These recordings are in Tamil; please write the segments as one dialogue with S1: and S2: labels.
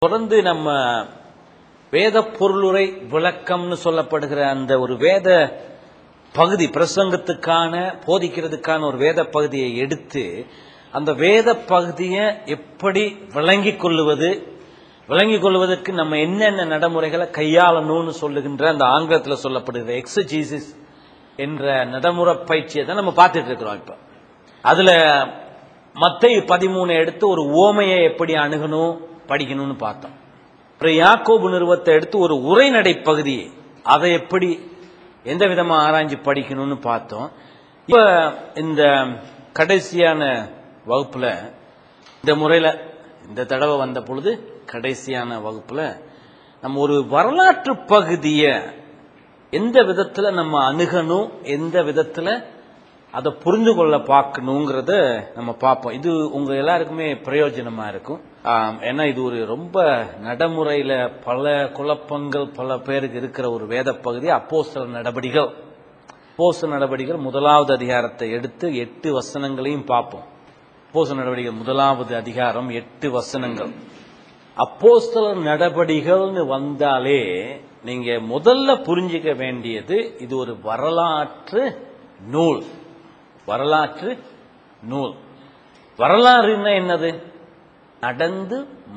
S1: தொடர்ந்து நம்ம வேத பொருளுரை விளக்கம்னு சொல்லப்படுகிற அந்த ஒரு வேத பகுதி, பிரசங்கத்துக்கான போதிக்கிறதுக்கான ஒரு வேத பகுதியை எடுத்து அந்த வேத பகுதியை எப்படி விளங்கிக் கொள்வதற்கு நம்ம என்னென்ன நடைமுறைகளை கையாளணும்னு சொல்லுகின்ற அந்த ஆங்கிலத்தில் சொல்லப்படுகிற எக்ஸஜீசிஸ் என்ற நடைமுறை பயிற்சியை தான் நம்ம பார்த்துட்டு இருக்கிறோம். இப்ப அதுல மத்தேயு 13 எடுத்து ஒரு உவமையை எப்படி அணுகணும் படிக்கணும்னு பார்த்தோம். யாக்கோபு நிறுவத்தை எடுத்து ஒரு உரைநடை பகுதி, அதை எப்படி எந்த விதமா ஆராய்ச்சி படிக்கணும்னு பார்த்தோம். இப்ப இந்த கடைசியான வகுப்புல இந்த முறையில இந்த தடவை வந்த பொழுது கடைசியான வகுப்புல நம்ம ஒரு வரலாற்று பகுதியை எந்த விதத்துல நம்ம அணுகணும், எந்த விதத்துல அதை புரிந்து கொள்ள பார்க்கணுங்கிறத நம்ம பார்ப்போம். இது உங்க எல்லாருக்குமே பிரயோஜனமா இருக்கும். ஏன்னா இது ஒரு ரொம்ப நடைமுறையில பல குழப்பங்கள் பல பேருக்கு இருக்கிற ஒரு வேத பகுதி. அப்போஸ்தலர் நடவடிக்கைகள் 1வது அதிகாரத்தை எடுத்து 8 வசனங்களையும் பார்ப்போம். அப்போஸ்தலர் நடவடிக்கைகள் 1வது அதிகாரம் 8 வசனங்கள். அப்போஸ்தலர் நடவடிக்கைகள்னு வந்தாலே நீங்க முதல்ல புரிஞ்சிக்க வேண்டியது இது ஒரு வரலாற்று நூல். வரலாறுன்னா என்னது? நடந்து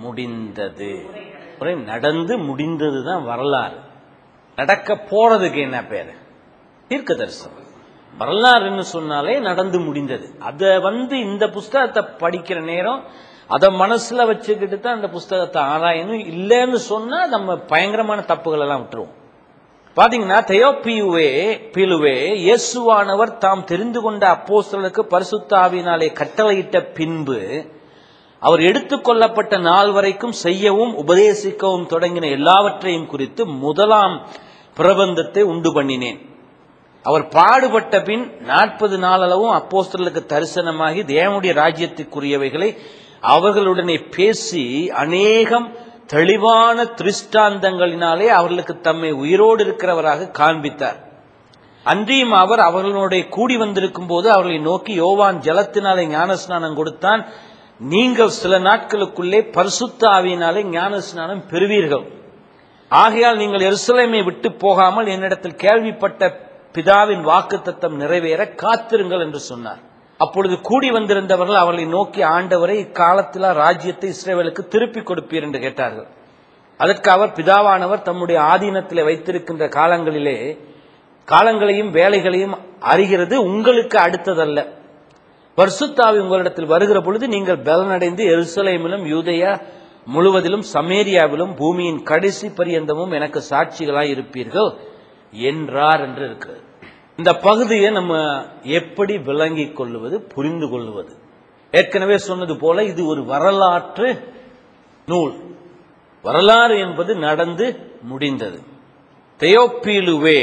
S1: முடிந்தது தான் வரலாறு. நடக்க போறதுக்கு என்ன பேரு? தீர்க்கதரிசனம். வரலாறுன்னு சொன்னாலே நடந்து முடிந்தது. அத இந்த புஸ்தகத்தை படிக்கிற நேரம் அத மனசுல வச்சுக்கிட்டு தான் அந்த புஸ்தகத்தை ஆராயணும். இல்லைன்னு சொன்னா நம்ம பயங்கரமான தப்புகள் எல்லாம் விட்டுருவோம். பாத்தீங்கன்னா தெயோப்பிலுவே இயேசுவானவர் தாம் தெரிந்து கொண்ட அப்போஸ்தலருக்கு பரிசுத்த ஆவியினாலே கட்டளையிட்ட பின்பு அவர் எடுத்துக்கொள்ளப்பட்ட நாள் வரைக்கும் செய்யவும் உபதேசிக்கவும் தொடங்கின எல்லாவற்றையும் குறித்து முதலாம் பிரபந்தத்தை உண்டு பண்ணினேன். அவர் பாடுபட்ட பின் 40 நாளளவும் அப்போஸ்தலருக்கு தரிசனமாகி தேவனுடைய ராஜ்யத்துக்குரியவைகளை அவர்களுடனே பேசி அநேகம் தெளிவான திருஷ்டாந்தங்களினாலே அவர்களுக்கு தம்மை உயிரோடு இருக்கிறவராக காண்பித்தார். அன்றியும் அவர் அவர்களுடைய கூடி வந்திருக்கும் போது அவர்களை நோக்கி, யோவான் ஜலத்தினாலே ஞானஸ்நானம் கொடுத்தான், நீங்கள் சில நாட்களுக்குள்ளே பரிசுத்த ஆவியினாலே ஞானஸ்நானம் பெறுவீர்கள். ஆகையால் நீங்கள் எருசலேமை விட்டு போகாமல் என்னிடத்தில் கேள்விப்பட்ட பிதாவின் வாக்குத்தத்தம் நிறைவேற காத்திருங்கள் என்று சொன்னார். அப்பொழுது கூடி வந்திருந்தவர்கள் அவர்களை நோக்கி, ஆண்டவரை, இக்காலத்தில் ராஜ்யத்தை இஸ்ரவேலுக்கு திருப்பிக் கொடுப்பீர் என்று கேட்டார்கள். அதற்கு அவர், பிதாவானவர் தம்முடைய ஆதீனத்திலே வைத்திருக்கின்ற காலங்களையும் வேலைகளையும் அறிகிறது உங்களுக்கு அடுத்ததல்ல. பரிசுத்த ஆவி உங்களிடத்தில் வருகிற பொழுது நீங்கள் பலனடைந்து எருசலேமிலும் யூதேயா முழுவதிலும் சமேரியாவிலும் பூமியின் கடைசி பரியந்தமும் எனக்கு சாட்சிகளாய் இருப்பீர்கள் என்றார் என்று இருக்கிறது. இந்த பகுதியை நம்ம எப்படி விளங்கிக் கொள்வது, புரிந்து கொள்வது? ஏற்கனவே சொன்னது போல இது ஒரு வரலாற்று நூல். வரலாறு என்பது நடந்து முடிந்தது. தெயோப்பிலுவே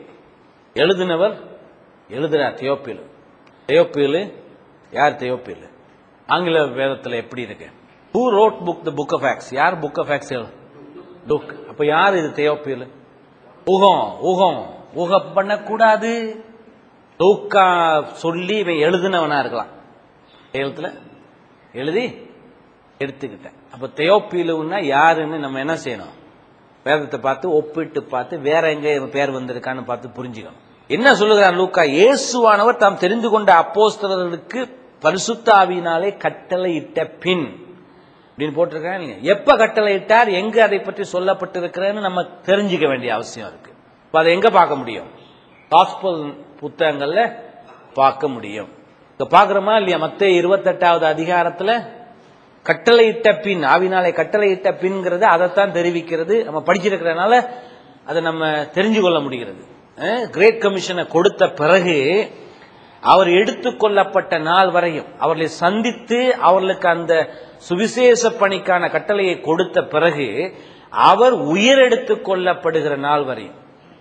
S1: எழுதுறார். தெயோப்பிலு யார்? தெயோப்பிலு ஆங்கில வேதத்தில் எப்படி இருக்கு? Who wrote the book of Acts? யார் book of Acts? லுக். அப்ப யார் இது? தெயோப்பிலு. ஊகம் பண்ணக்கூடாது. லூக்கா சொல்லி இவன் எழுதுனவனா இருக்கலாம். எழுத்துல எழுதி எடுத்துக்கிட்டேன். அப்ப தெயோப்பிலுன்னா யாருன்னு நம்ம என்ன செய்யணும்? வேதத்தை பார்த்து ஒப்பிட்டு பார்த்து வேற எங்க பேர் வந்திருக்கான்னு பார்த்து புரிஞ்சுக்கணும். என்ன சொல்லுகிறார் லூக்கா? இயேசுவானவர் தாம் தெரிந்து கொண்ட அப்போஸ்தலர்களுக்கு பரிசுத்த ஆவியினாலே கட்டளையிட்ட பின் அப்படின்னு போட்டிருக்காங்க. எப்ப கட்டளையிட்டார், எங்க அதை பற்றி சொல்லப்பட்டிருக்கிறேன்னு நம்ம தெரிஞ்சுக்க வேண்டிய அவசியம் இருக்கு. அதை எங்க பார்க்க முடியும்? காஸ்பல் புத்தகங்கள்ல பார்க்க முடியும். பார்க்கிறோமா இல்லையா? மத்தேயு 28வது அதிகாரத்துல கட்டளையிட்ட பின், ஆவினாலே கட்டளையிட்ட பின்ங்கிறது அதைத்தான் தெரிவிக்கிறது. நம்ம படிச்சிருக்கிறதுனால அதை நம்ம தெரிஞ்சு கொள்ள முடிகிறது. கிரேட் கமிஷனை கொடுத்த பிறகு அவர் எடுத்துக்கொள்ளப்பட்ட நாள் வரையும் அவர்களை சந்தித்து அவர்களுக்கு அந்த சுவிசேஷ பணிக்கான கட்டளையை கொடுத்த பிறகு அவர் உயிரெடுத்துக் கொள்ளப்படுகிற நாள் வரையும்.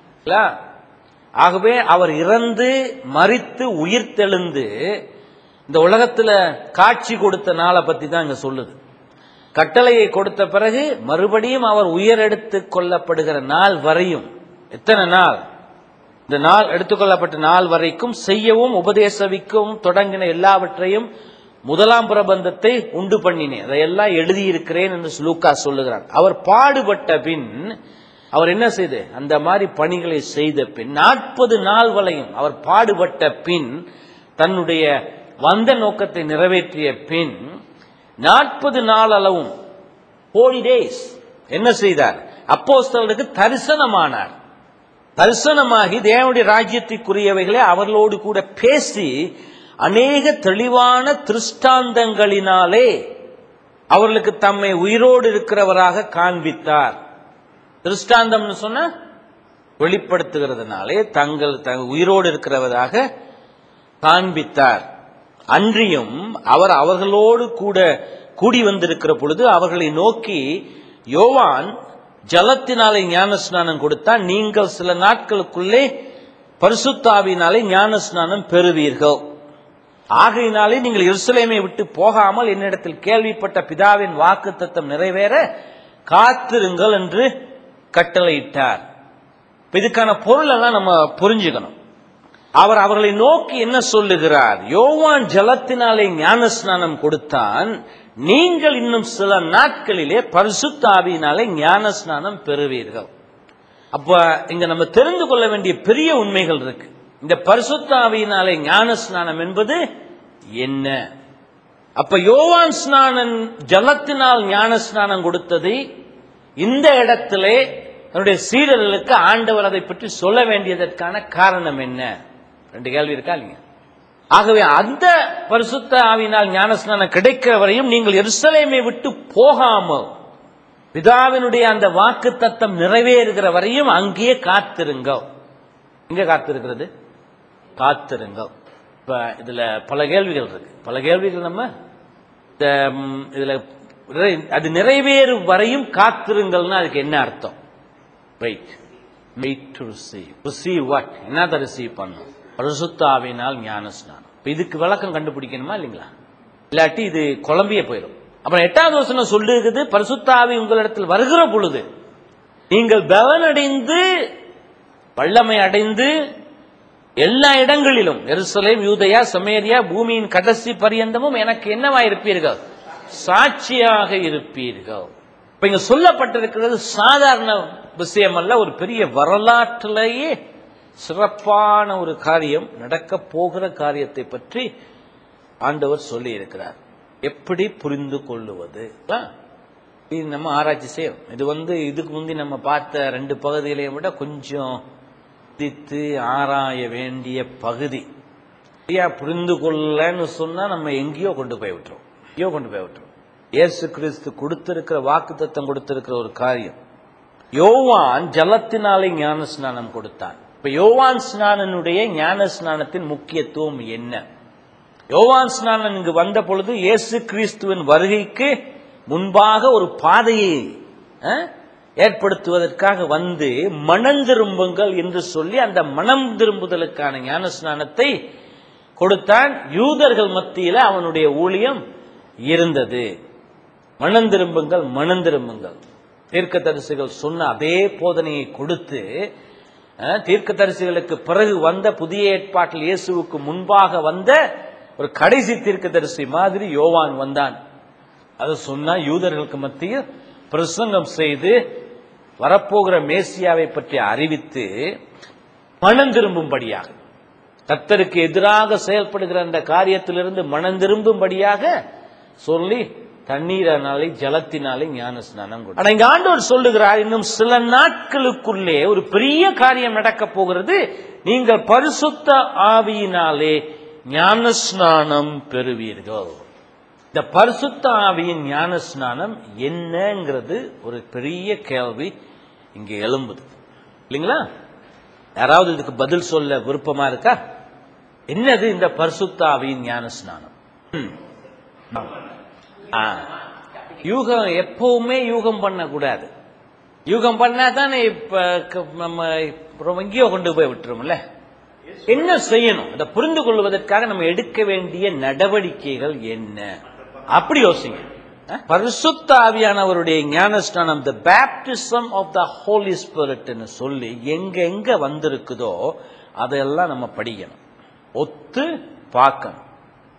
S1: ஆகவே அவர் இறந்து மரித்து உயிர் தெழுந்து இந்த உலகத்துல காட்சி கொடுத்த நாளை பத்தி தான் இங்க சொல்லுது. கட்டளையை கொடுத்த பிறகு மறுபடியும் அவர் உயிரெடுத்துக் கொள்ளப்படுகிற நாள் வரையும், எத்தனை நாள்? இந்த நாள் எடுத்துக்கொள்ளப்பட்ட நாள் வரைக்கும் செய்யவும் உபதேசிக்கவும் தொடங்கின எல்லாவற்றையும் முதலாம் பிரபந்தத்தை உண்டு பண்ணினேன், அதையெல்லாம் எழுதியிருக்கிறேன் என்று லூக்கா சொல்லுகிறார். அவர் பாடுபட்ட பின் அவர் என்ன செய்து அந்த மாதிரி பணிகளை செய்த பின் 40 நாள் வரையும் அவர் பாடுபட்ட பின் தன்னுடைய வந்த நோக்கத்தை நிறைவேற்றிய பின் 40 நாள் அளவும் 40 days என்ன செய்தார்? அப்போஸ்தலர்களுக்கு தரிசனமானார். தரிசனமாகி தேவனுடைய ராஜ்யத்திற்குரியவைகளை அவர்களோடு கூட பேசி அநேக தெளிவான திருஷ்டாந்தங்களினாலே அவர்களுக்கு தம்மை உயிரோடு இருக்கிறவராக காண்பித்தார். திருஷ்டாந்தம்னு சொன்ன வெளிப்படுத்துகிறதுனாலே தங்கள் உயிரோடு இருக்கிறவராக காண்பித்தார். அன்றியும் அவர் அவர்களோடு கூட கூடி வந்திருக்கிற பொழுது அவர்களை நோக்கி, யோவான் ஜலத்தினாலே ஞானஸ்நானம் கொடுத்தால், நீங்கள் சில நாட்களுக்குள்ளே பரிசுத்த ஆவியினாலே ஞானஸ்நானம் பெறுவீர்கள். ஆகையினாலே நீங்கள் எருசலேமை விட்டு போகாமல் என்னிடத்தில் கேள்விப்பட்ட பிதாவின் வாக்குத்தத்தம் நிறைவேற காத்திருங்கள் என்று கட்டளையிட்டார். இதுக்கான பொருள் எல்லாம் நம்ம புரிஞ்சுக்கணும். அவர் அவர்களை நோக்கி என்ன சொல்லுகிறார்? யோவான் ஜலத்தினாலே ஞானஸ்நானம் கொடுத்தான், நீங்கள் இன்னும் சில நாட்களிலே பரிசுத்த ஆவியினாலே ஞானஸ்நானம் பெறுவீர்கள். அப்ப இங்க நம்ம தெரிந்து கொள்ள வேண்டிய பெரிய உண்மைகள் இருக்கு. இந்த பரிசுத்த ஆவியினாலே ஞானஸ்நானம் என்பது என்ன? அப்ப யோவான் ஸ்நானன் ஜலத்தினால் ஞானஸ்நானம் கொடுத்தது இந்த இடத்திலே தன்னுடைய சீடர்களுக்கு ஆண்டவர் அதை பற்றி சொல்ல வேண்டியதற்கான காரணம் என்ன? 2 கேள்வி இருக்கா இல்லையா? ஆகவே அந்த பரிசுத்த ஆவியினால் ஞானஸ்நானம் கிடைக்கிற வரையும் நீங்கள் எருசலேமை விட்டு போகாமல் பிதாவினுடைய அந்த வாக்குத்தத்தம் நிறைவேறுகிற வரையும் அங்கேயே காத்திருங்கள். எங்க காத்திருக்கிறது? காத்திருங்கள். இப்ப இதுல பல கேள்விகள் இருக்கு. பல கேள்விகள் நம்ம இதுல அது நிறைவேறும் வரையும் காத்திருங்கள்னா அதுக்கு என்ன அர்த்தம்? Wait to receive. Receive what? என்னதை ரிசீவ் பண்ணும்? பரிசுத்த ஆவியினால் ஞானஸ்நானம். இதுக்கு விளக்கம் கண்டுபிடிக்கணுமா இல்லைங்களா? இல்லாட்டி இது குழம்பிய போயிடும். அப்புறம் 8வது வசனம் சொல்லுகிறது, பரிசுத்த ஆவி உங்களிடத்தில் வருகிற பொழுது நீங்கள் பலனடைந்து வல்லமை அடைந்து எல்லா இடங்களிலும் எருசலேம், யூதேயா, சமேரியா, பூமியின் கடைசி பரியந்தமும் எனக்கு என்னவா இருப்பீர்கள்? சாட்சியாக இருப்பீர்கள். இப்ப இங்க சொல்லப்பட்டிருக்கிறது சாதாரண விஷயம் அல்ல, ஒரு பெரிய வரலாற்றிலேயே சிறப்பான ஒரு காரியம், நடக்க போகிற காரியத்தை பற்றி ஆண்டவர் சொல்லி இருக்கிறார். எப்படி புரிந்து கொள்ளுவது? இது நம்ம ஆராய்ச்சி செய்யணும். இது இதுக்கு முந்தி நம்ம பார்த்த 2 பகுதிகளையும் விட கொஞ்சம் ஆராய வேண்டிய பகுதி. புரிந்து கொள்ளன்னு சொன்னா நம்ம எங்கேயோ கொண்டு போய் விட்டுரும். இயேசு கிறிஸ்து கொடுத்திருக்கிற வாக்குத்தத்தம் கொடுத்திருக்கிற ஒரு காரியம். யோவான் ஜலத்தினாலே ஞான ஸ்நானம் கொடுத்தான். இப்ப யோவான் ஸ்நானனுடைய ஞான ஸ்நானத்தின் முக்கியத்துவம் என்ன? யோவான் ஸ்நானன் இங்கு வந்த பொழுது இயேசு கிறிஸ்துவின் வருகைக்கு முன்பாக ஒரு பாதையை ஏற்படுத்துவதற்காக வந்து மனம் திரும்புங்கள் என்று சொல்லி அந்த மனம் திரும்புதலுக்கான ஞான ஸ்நானத்தை கொடுத்தான். யூதர்கள் மத்தியில் அவனுடைய ஊழியம் இருந்தது. மனம் திரும்புங்கள், மனம் திரும்புங்கள். தீர்க்கதரிசிகள் சொன்ன அதே போதனையை கொடுத்து, தீர்க்கதரிசிகளுக்கு பிறகு வந்த புதிய ஏற்பாட்டில் இயேசுவுக்கு முன்பாக வந்த ஒரு கடைசி தீர்க்கதரிசி மாதிரி யோவான் வந்தான். அது சொன்னா யூதர்களுக்கு மத்தியில் பிரசங்கம் செய்து வரப்போகிற மேசியாவை பற்றி அறிவித்து மனம் திரும்பும்படியாக, கர்த்தருக்கு எதிராக செயல்படுகிற அந்த காரியத்திலிருந்து மனம் திரும்பும்படியாக சொல்லி தண்ணீராலே ஜலத்தினாலே ஞான ஸ்நானம் கொடுத்தார். இங்க ஆண்டவர் சொல்லுகிறார், இன்னும் சில நாட்களுக்குள்ளே ஒரு பெரிய காரியம் நடக்க போகிறது. நீங்கள் பரிசுத்த ஆவியினாலே ஞான ஸ்நானம் பெறுவீர்கள். இந்த பரிசுத்த ஆவியின் ஞான ஸ்நானம் என்னங்கிறது ஒரு பெரிய கேள்வி இங்கே எழும்புது இல்லைங்களா? யாராவது இதுக்கு பதில் சொல்ல விருப்பமா இருக்கா? என்னது இந்த பரிசுத்த ஆவியின் ஞான ஸ்நானம்? யூகம் எப்பவுமே யூகம் பண்ணக்கூடாது. யூகம் பண்ணா தானே இப்ப நம்ம எங்கேயோ கொண்டு போய் விட்டுரும்ல. என்ன செய்யணும்? அதை புரிந்து கொள்வதற்காக நம்ம எடுக்க வேண்டிய நடவடிக்கைகள் என்ன? அப்படி யோசிங்க. பரிசுத்த ஆவியானவருடைய ஞானஸ்நானம், the baptism of the Holy Spirit சொல்லி எங்க எங்க வந்திருக்குதோ அதெல்லாம் நம்ம படிக்கணும், ஒத்து பார்க்கணும்.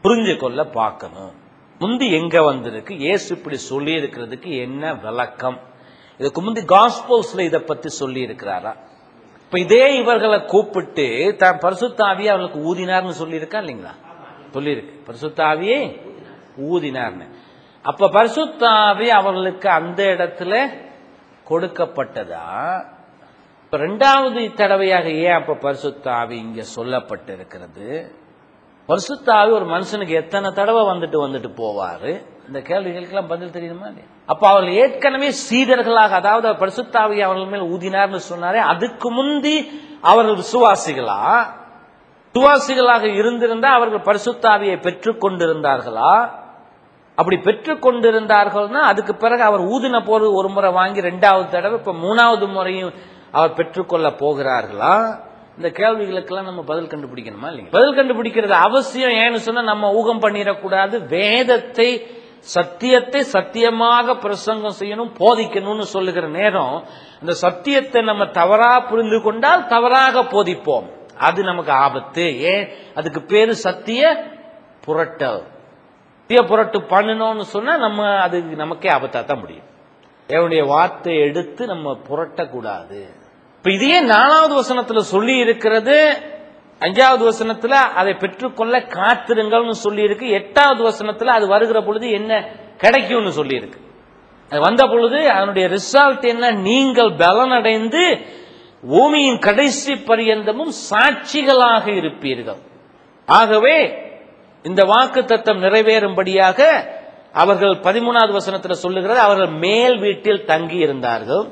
S1: புரிஞ்சு கொள்ள பார்க்கணும். முந்தி எங்க வந்திருக்கு, இயேசு இப்படி சொல்லி இருக்கிறதுக்கு என்ன விளக்கம், இதுக்கு முந்தி காஸ்பல்ஸ்ல இதை பத்தி சொல்லி இருக்கிறாரா? இப்ப இதே இவர்களை கூப்பிட்டு தான் பரிசுத்த ஆவியை அவர்களுக்கு ஊதினார்னு சொல்லி இருக்கா இல்லைங்களா? சொல்லியிருக்கு, பரிசுத்த ஆவியை ஊதினார்னு. அப்ப பரிசுத்த ஆவி அவர்களுக்கு அந்த இடத்துல கொடுக்கப்பட்டதா? இப்ப இரண்டாவது தடவையாக ஏன் அப்ப பரிசுத்த ஆவி இங்க சொல்லப்பட்டிருக்கிறது? பரிசுத்த ஆவி ஒரு மனுஷனுக்கு எத்தனை தடவை வந்துட்டு போவாரு? இந்த கேள்விகளுக்கெல்லாம் பதில் தெரியுமா? அப்ப அவர்கள் ஏற்கனவே சீடர்களாக, அதாவது பரிசுத்த ஆவி அவர்கள் மேல் ஊதினார்னு சொன்னாரே, அதுக்கு முந்தி அவர்கள் விசுவாசிகளாக இருந்திருந்தா அவர்கள் பரிசுத்த ஆவியை பெற்றுக் கொண்டிருந்தார்களா? அப்படி பெற்றுக் கொண்டிருந்தார்கள்னா அதுக்கு பிறகு அவர் ஊதின போது ஒரு முறை வாங்கி இரண்டாவது தடவை இப்ப மூணாவது முறையும் அவர் பெற்றுக்கொள்ள போகிறார்களா? இந்த கேள்விகளுக்கெல்லாம் நம்ம பதில் கண்டுபிடிக்கணுமா இல்லைங்க? பதில் கண்டுபிடிக்கிறது அவசியம். ஏன்னு சொன்னா நம்ம ஊகம் பண்ணிடக்கூடாது. வேதத்தை, சத்தியத்தை சத்தியமாக பிரசங்கம் செய்யணும், போதிக்கணும்னு சொல்லுகிற நேரம் இந்த சத்தியத்தை நம்ம தவறா புரிந்து கொண்டால் தவறாக போதிப்போம். அது நமக்கு ஆபத்து. ஏன்? அதுக்கு பேரு சத்திய புரட்டல். சத்திய புரட்டு பண்ணணும்னு சொன்னா நம்ம அது நமக்கே ஆபத்தா தான் முடியும். தேவனுடைய வார்த்தையை எடுத்து நம்ம புரட்டக்கூடாது. இப்ப இதையே 4வது வசனத்துல சொல்லி இருக்கிறது, 5வது வசனத்துல அதை பெற்றுக்கொள்ள காத்திருங்கள்னு சொல்லி இருக்கு, 8வது வசனத்துல அது வருகிற பொழுது என்ன கிடைக்கும்னு சொல்லி இருக்கு. அது வந்த பொழுது அதனுடைய ரிசல்ட் என்ன? நீங்கள் பலனடைந்து பூமியின் கடைசி பரியந்தமும் சாட்சிகளாக இருப்பீர்கள். ஆகவே இந்த வாக்குத்தத்தம் நிறைவேறும்படியாக அவர்கள் 13வது வசனத்துல சொல்லுகிறது, அவர்கள் மேல் வீட்டில் தங்கி இருந்தார்கள்.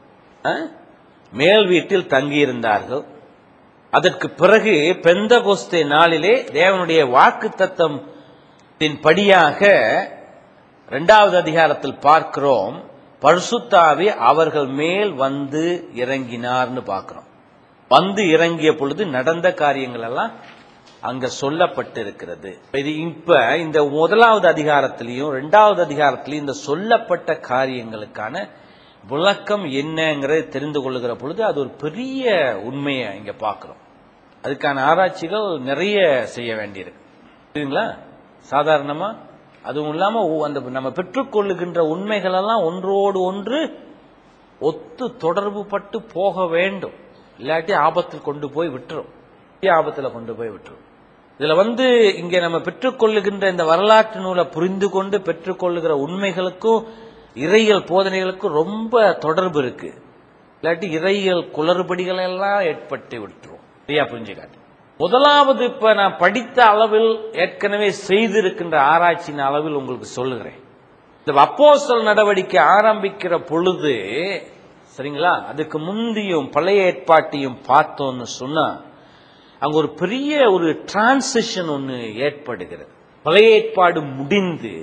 S1: மேல் வீட்டில் தங்கியிருந்தார்கள். அதற்கு பிறகு பெந்தகோஸ்தே நாளிலே தேவனுடைய வாக்குத்தத்தத்தின் படியாக 2வது அதிகாரத்தில் பார்க்கிறோம், பரிசுத்த ஆவி அவர்கள் மேல் வந்து இறங்கினார்னு பார்க்கிறோம். வந்து இறங்கிய பொழுது நடந்த காரியங்கள் எல்லாம் அங்க சொல்லப்பட்டிருக்கிறது. இது இப்ப இந்த 1வது அதிகாரத்திலையும் 2வது அதிகாரத்திலையும் இந்த சொல்லப்பட்ட காரியங்களுக்கான விளக்கம் என்னங்கிறத தெரிந்து கொள்ளுகிற பொழுது அது ஒரு பெரிய உண்மையை இங்க பார்க்கிறோம். அதுக்கான ஆராய்ச்சிகள் நிறைய செய்ய வேண்டியிருக்கு. சரிங்களா? சாதாரணமா அதுவும் இல்லாம அந்த நம்ம பெற்றுக்கொள்ளுகின்ற உண்மைகள் எல்லாம் ஒன்றோடு ஒன்று ஒத்து தொடர்பு பட்டு போக வேண்டும். இல்லாட்டி ஆபத்தில் கொண்டு போய் விட்டுரும். ஆபத்துல கொண்டு போய் விட்டுரும். இதுல இங்க நம்ம பெற்றுக்கொள்ளுகின்ற இந்த வரலாற்று நூலை புரிந்து கொண்டு பெற்றுக்கொள்ளுகிற உண்மைகளுக்கும் இறையியல் போதனைகளுக்கும் ரொம்ப தொடர்பு இருக்கு. இல்லாட்டி இறையியல் குளறுபடிகள் எல்லாம் ஏற்பட்டு விட்டுரும். சரியா புரிஞ்சுக்காட்டு. முதலாவது இப்ப நான் படித்த அளவில் ஏற்கனவே செய்திருக்கின்ற ஆராய்ச்சியின் அளவில் உங்களுக்கு சொல்லுகிறேன். இந்த அப்போஸ்தலர் நடவடிக்கை ஆரம்பிக்கிற பொழுது, சரிங்களா, அதுக்கு முந்தியும் பழைய ஏற்பாட்டையும் பார்த்தோம்னு சொன்னா அங்க ஒரு பெரிய ஒரு டிரான்சிஷன் ஒன்று ஏற்படுகிறது. பழைய ஏற்பாடு முடிந்து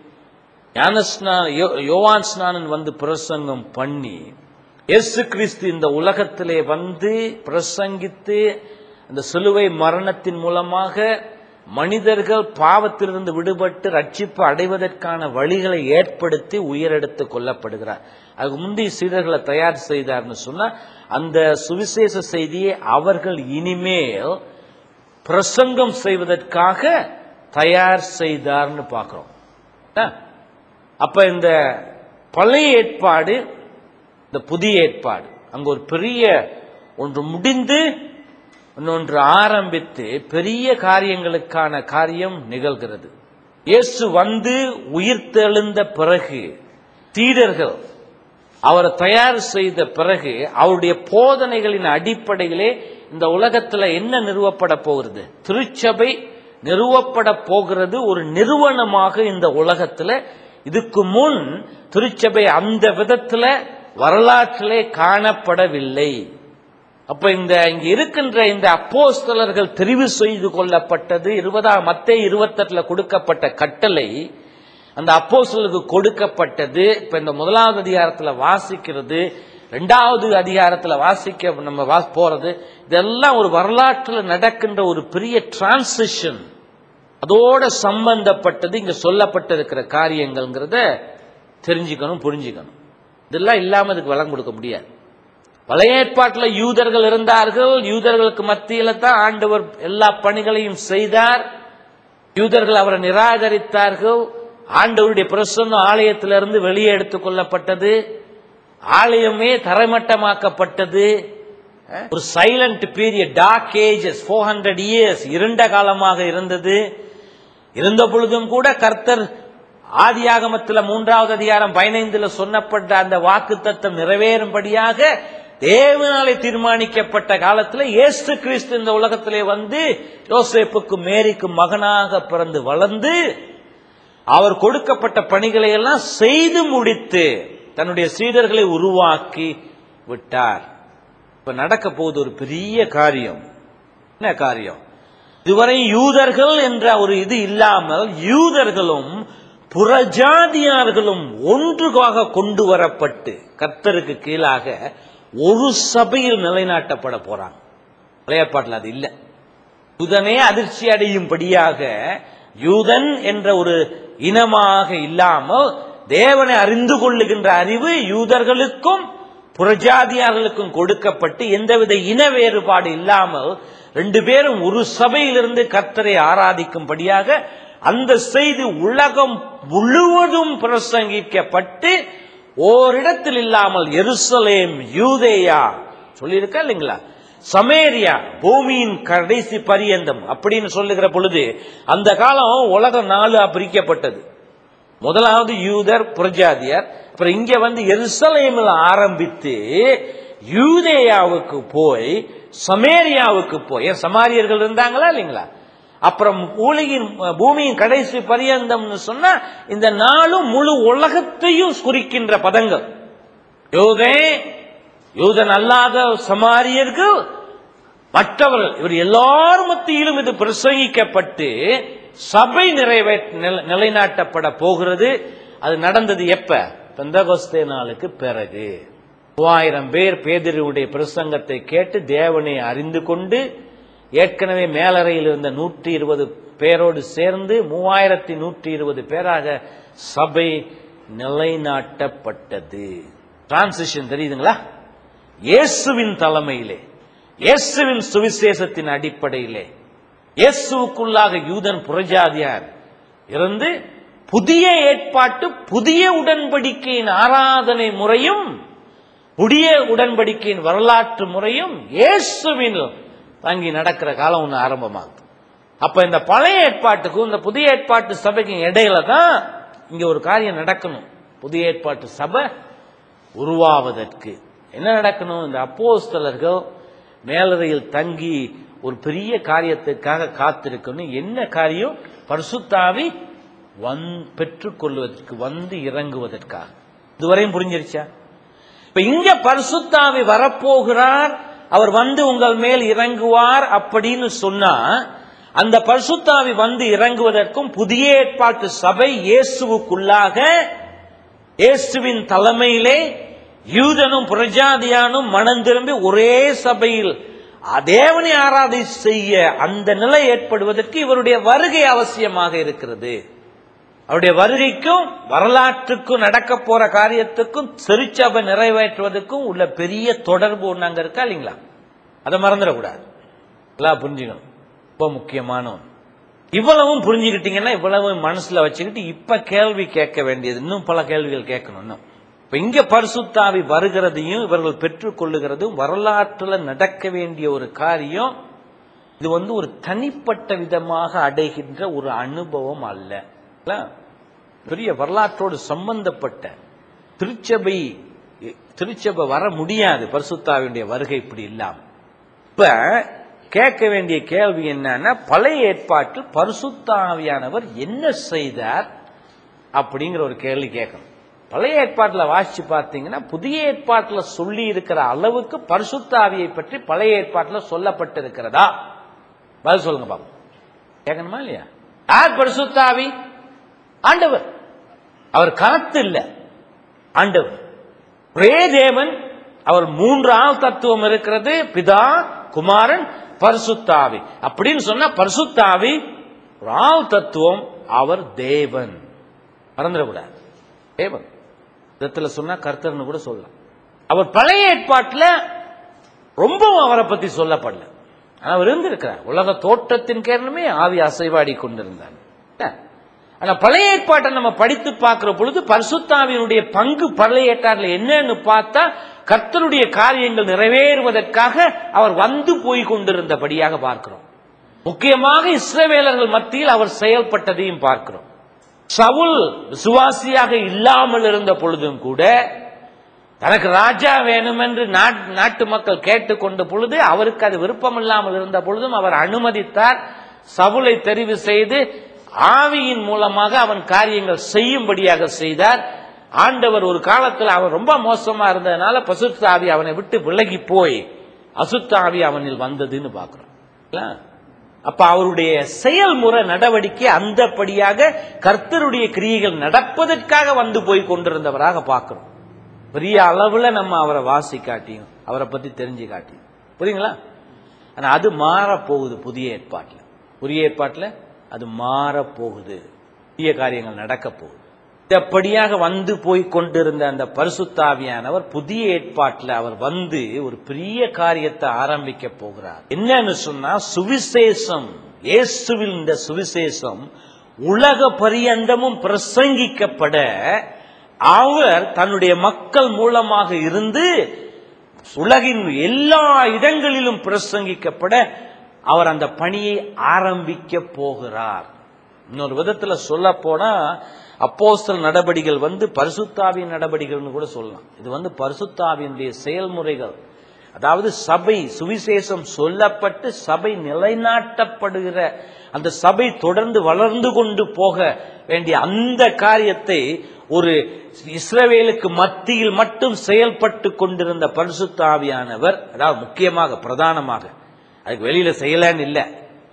S1: யோவான் ஸ்நானன் பிரசங்கம் பண்ணி இயேசு கிறிஸ்து இந்த உலகத்திலே பிரசங்கித்து அந்த சிலுவை மரணத்தின் மூலமாக மனிதர்கள் பாவத்திலிருந்து விடுபட்டு ரட்சிப்பு அடைவதற்கான வழிகளை ஏற்படுத்தி உயரெடுத்துக் கொள்ளப்படுகிறார். அதுக்கு முந்தைய சீடர்களை தயார் செய்தார்னு சொன்னா அந்த சுவிசேஷ செய்தியை அவர்கள் இனிமேல் பிரசங்கம் செய்வதற்காக தயார் செய்தார்னு பார்க்கிறோம். அப்ப இந்த பழைய ஏற்பாடு, இந்த புதிய ஏற்பாடு, அங்க ஒரு பெரிய ஒன்று முடிந்து இன்னொன்று ஆரம்பித்து பெரிய காரியங்களுக்கான காரியம் நிகழ்கிறது. இயேசு உயிர்த்தெழுந்த பிறகு சீடர்கள் அவரை தயார் செய்த பிறகு அவருடைய போதனைகளின் அடிப்படையிலே இந்த உலகத்தில் என்ன நிறுவப்பட போகிறது? திருச்சபை நிறுவப்பட போகிறது. ஒரு நிறுவனமாக இந்த உலகத்தில். இதுக்கு முன் திருச்சபை அந்த விதத்தில் வரலாற்றிலே காணப்படவில்லை. அப்ப இங்க இருக்கின்ற இந்த அப்போஸ்தலர்கள் தெரிவு செய்து கொள்ளப்பட்டது மத்தேயு 28 கொடுக்கப்பட்ட கட்டளை அந்த அப்போஸ்தலருக்கு கொடுக்கப்பட்டது. இப்ப இந்த 1வது அதிகாரத்துல வாசிக்கிறது, 2வது அதிகாரத்துல வாசிக்க நம்ம போறது, இதெல்லாம் ஒரு வரலாற்றில் நடக்கின்ற ஒரு பெரிய டிரான்சிஷன். அதோட சம்பந்தப்பட்டது இங்க சொல்லப்பட்டிருக்கிற காரியங்கள்ங்கிறத தெரிஞ்சுக்கணும், புரிஞ்சுக்கணும். இதெல்லாம் இல்லாம இதுக்கு வளம் கொடுக்க முடியாது. பழைய ஏற்பாட்டில் யூதர்கள் இருந்தார்கள். யூதர்களுக்கு மத்தியில தான் ஆண்டவர் எல்லா பணிகளையும் செய்தார். யூதர்கள் அவரை நிராகரித்தார்கள். ஆண்டவருடைய பிரசன்னம் ஆலயத்திலிருந்து வெளியே எடுத்துக் கொள்ளப்பட்டது. ஆலயமே தரைமட்டமாக்கப்பட்டது. ஒரு silent period, dark ages, 400 years இருண்ட காலமாக இருந்தது. இருந்த பொழுதும் கூட கர்த்தர் ஆதியாகமத்தில் 3வது அதிகாரம் 15 சொன்னப்பட்ட அந்த வாக்குத்தத்தம் நிறைவேறும்படியாக தேவனாலே தீர்மானிக்கப்பட்ட காலத்தில் இயேசு கிறிஸ்து இந்த உலகத்திலே வந்து யோசேப்புக்கும் மேரிக்கும் மகனாக பிறந்து வளர்ந்து அவர் கொடுக்கப்பட்ட பணிகளை எல்லாம் செய்து முடித்து தன்னுடைய சீடர்களை உருவாக்கி விட்டார். இப்ப நடக்க போகுது ஒரு பெரிய காரியம். என்ன காரியம்? இதுவரை யூதர்கள் என்ற ஒரு இது இல்லாமல் யூதர்களும் புறஜாதியார்களும் ஒன்றுக்காக கொண்டு வரப்பட்டு கர்த்தருக்கு கீழாக ஒரு சபையில் நிலைநாட்டப்பட போறாங்க. பழைய ஏற்பாட்டில் அது இல்லை. யூதனே அதிர்ச்சி அடையும்படியாக யூதன் என்ற ஒரு இனமாக இல்லாமல் தேவனை அறிந்து கொள்ளுகின்ற அறிவு யூதர்களுக்கும் புறஜாதியார்களுக்கும் கொடுக்கப்பட்டு எந்தவித இன வேறுபாடு இல்லாமல் 2 பேரும் ஒரு சபையிலிருந்து கர்த்தரை ஆராதிக்கும்படியாக அந்த செய்தி உலகம் முழுவதும் பிரசங்கிக்கப்பட்டு ஓரிடத்தில் இல்லாமல் எருசலேம், யூதேயா சொல்லியிருக்கா இல்லைங்களா, சமேரியா, பூமியின் கடைசி பரியந்தம் அப்படின்னு சொல்லுகிற பொழுது அந்த காலம் உலகம் 4 பிரிக்கப்பட்டது. முதலாவது யூதர், புறஜாதியர். அப்புறம் இங்க வந்து எருசலேமில் ஆரம்பித்து யூதேயாவுக்கு போய் சமேரியாவுக்கு போய், சமாரியர்கள் இருந்தாங்களா இல்லைங்களா, அப்புறம் பூமியின் கடைசி பரியந்தம் சொன்னா இந்த 4 முழு உலகத்தையும் குறிக்கின்ற பதங்கள். யூதன் அல்லாத சமாரியர்கள், மற்றவர்கள், இவர் எல்லாரும் மத்தியிலும் இது பிரசங்கிக்கப்பட்டு சபை நிலைநாட்டப்பட போகிறது. அது நடந்தது எப்ப? பெந்தகோஸ்தே நாளுக்கு பிறகு 3000 பேர் பேதுருவுடைய பிரசங்கத்தை கேட்டு தேவனை அறிந்து கொண்டு ஏற்கனவே மேலறையில் இருந்த 120 பேரோடு சேர்ந்து 3120 பேராக சபை நிலைநாட்டப்பட்டது. டிரான்சிஷன் தெரியுதுங்களா? இயேசுவின் தலைமையிலே, இயேசுவின் சுவிசேஷத்தின் அடிப்படையிலே, இயேசுவுக்குள்ளாக யூதன் புறஜாதியார் இருந்து புதிய ஏற்பாட்டு புதிய உடன்படிக்கையின் ஆராதனை முறையும் புதிய உடன்படிக்கையின் வரலாற்று முறையும் இயேசுவின் தங்கி நடக்கிற காலம் ஒன்று ஆரம்பமாகுது. அப்ப இந்த பழைய ஏற்பாட்டுக்கும் இந்த புதிய ஏற்பாட்டு சபைக்கும் இடையில தான் இங்க ஒரு காரியம் நடக்கணும். புதிய ஏற்பாட்டு சபை உருவாவதற்கு என்ன நடக்கணும்? இந்த அப்போஸ்தலர்கள் மேலறையில் தங்கி ஒரு பெரிய காரியத்துக்காக காத்திருக்கணும். என்ன காரியம்? பரிசுத்த ஆவி பெற்றுக் கொள்வதற்கு, வந்து இறங்குவதற்காக. இதுவரையும் புரிஞ்சிருச்சா? இப்ப இங்க பரிசுத்த ஆவி வரப்போகிறார், அவர் வந்து உங்கள் மேல் இறங்குவார் அப்படின்னு சொன்னா, அந்த பரிசுத்த ஆவி வந்து இறங்குவதற்கும் புதிய ஏற்பாட்டு சபை இயேசுவுக்குள்ளாக இயேசுவின் தலைமையிலே யூதனும் புறஜாதியானும் மனம் திரும்பி ஒரே சபையில் தேவனை ஆராதனை செய்ய அந்த நிலை ஏற்படுவதற்கு இவருடைய வருகை அவசியமாக இருக்கிறது. அவருடைய வருகைக்கும் வரலாற்றுக்கும் நடக்க போற காரியத்துக்கும் திருச்சபை நிறைவேற்றுவதற்கும் உள்ள பெரிய தொடர்பு ஒன்று அங்க இருக்கா இல்லைங்களா? அதை மறந்துடக்கூடாது. எல்லாம் புரிஞ்சுக்கணும். ரொம்ப முக்கியமான ஒன்று. இவ்வளவும் புரிஞ்சுக்கிட்டீங்கன்னா, இவ்வளவு மனசுல வச்சுக்கிட்டு இப்ப கேள்வி கேட்க வேண்டியது, இன்னும் பல கேள்விகள் கேட்கணும். இப்ப இங்க பரிசுத்த ஆவி வருகிறதையும் இவர்கள் பெற்றுக் கொள்ளுகிறதும் வரலாற்றுல நடக்க வேண்டிய ஒரு காரியம். இது வந்து ஒரு தனிப்பட்ட விதமாக அடைகின்ற ஒரு அனுபவம் அல்ல. பெரிய வரலாற்றோடு சம்பந்தப்பட்ட திருச்சபை வர முடியாது பரிசுத்த ஆவியுடைய வருகை இப்படி இல்லாம. இப்ப கேட்க வேண்டிய கேள்வி என்னன்னா, பழைய ஏற்பாட்டில் பரிசுத்த ஆவியானவர் என்ன செய்தார் அப்படிங்கிற ஒரு கேள்வி கேட்கணும். பழைய ஏற்பாட்டில் வாசிச்சு பார்த்தீங்கன்னா, புதிய ஏற்பாட்டில் சொல்லி இருக்கிற அளவுக்கு பரிசுத்த ஆவியை பற்றி பழைய ஏற்பாட்டில் சொல்லப்பட்டிருக்கிறதா? பதில் சொல்லுங்க பாப்போம். கேட்கணுமா இல்லையா? யார் பரிசுத்த ஆவி? ஆண்டவர். அவர் காத்து இல்ல, ஆண்டவர். ஒரே தேவன். அவர் 3 ஆள் தத்துவம் இருக்கிறது, பிதா, குமாரன், பரிசுத்த ஆவி. அப்படின்னு சொன்னா பரிசுத்த ஆவி ஒரு ஆள் தத்துவம், அவர் தேவன். மறந்துடக்கூடாது. தேவன் இடத்துல சொன்னா கர்த்தர்னு கூட சொல்லலாம். அவர் பழைய ஏற்பாட்டில் ரொம்பவும் அவரை பத்தி சொல்லப்படல. அவர் இருந்திருக்கிறார். உலக தோற்றத்தின் காரணமே ஆவி அசைவாடி கொண்டிருந்தார். ஆனா பழைய ஏற்பாட்டை நம்ம படித்து பார்க்கிற பொழுது பரிசுத்தாவியினுடைய பங்கு பழைய ஏற்பாட்டில் என்னன்னு பார்த்தா, கர்த்தருடைய காரியங்கள் நிறைவேறுவதற்காக அவர் வந்து போய் கொண்டிருந்தபடியாக பார்க்கிறோம். முக்கியமாக இஸ்ரவேலர்கள் மத்தியில் அவர் செயல்பட்டதையும் பார்க்கிறோம். சவுல் விசுவாசியாக இல்லாமல் இருந்த பொழுதும் கூட, தனக்கு ராஜா வேணும் என்று நாட்டு மக்கள் கேட்டுக்கொண்ட பொழுது, அவருக்கு அது விருப்பம் இல்லாமல் இருந்த பொழுதும் அவர் அனுமதித்தார். சவுலை தெரிவு செய்து ஆவியின் மூலமாக அவன் காரியங்கள் செய்யும்படியாக செய்தார். ஆண்டவர் ஒரு காலத்தில் அவன் ரொம்ப மோசமா இருந்ததுனால பசுத்த ஆவி அவனை விட்டு விலகி போய் அசுத்த ஆவி அவனில் வந்ததுன்னு பார்க்கிறோம். அப்ப அவருடைய செயல்முறை நடவடிக்கை அந்தபடியாக கர்த்தருடைய கிரியைகள் நடப்பதற்காக வந்து போய் கொண்டிருந்தவராக பார்க்கிறோம். பெரிய அளவுல நம்ம அவரை வாசி காட்டியும் அவரை பத்தி தெரிஞ்சு காட்டியும், புரியுங்களா? ஆனா அது மாறப்போகுது புதிய ஏற்பாட்டில். புதிய ஏற்பாட்டில் அது மாறப்போகுது, புதிய காரியங்கள் நடக்க போகுது. இதப்படியாக வந்து போய் கொண்டிருந்த அந்த பரிசுத்த ஆவியானவர் புதிய ஏற்பாட்டில் அவர் வந்து ஒரு பெரிய காரியத்தை ஆரம்பிக்க போகிறார். என்னன்னு சொன்னா, சுவிசேஷம், இயேசுவில் இந்த சுவிசேஷம் உலக பரியந்தமும் பிரசங்கிக்கப்பட, அவர் தன்னுடைய மக்கள் மூலமாக இருந்து உலகின் எல்லா இடங்களிலும் பிரசங்கிக்கப்பட அவர் அந்த பணியை ஆரம்பிக்க போகிறார். இன்னொரு விதத்தில் சொல்ல போனா, அப்போஸ்தலர் நடபடிகள் வந்து பரிசுத்தாவின் நடபடிகள்னு கூட சொல்லலாம். இது வந்து பரிசுத்தாவினுடைய செயல்முறைகள். அதாவது சபை, சுவிசேஷம் சொல்லப்பட்டு சபை நிலைநாட்டப்படுகிற, அந்த சபை தொடர்ந்து வளர்ந்து கொண்டு போக வேண்டிய அந்த காரியத்தை ஒரு இஸ்ரவேலுக்கு மத்தியில் மட்டும் செயல்பட்டு கொண்டிருந்த பரிசுத்த ஆவியானவர், அதாவது முக்கியமாக பிரதானமாக, அதுக்கு வெளியில செய்யலன்னு இல்ல.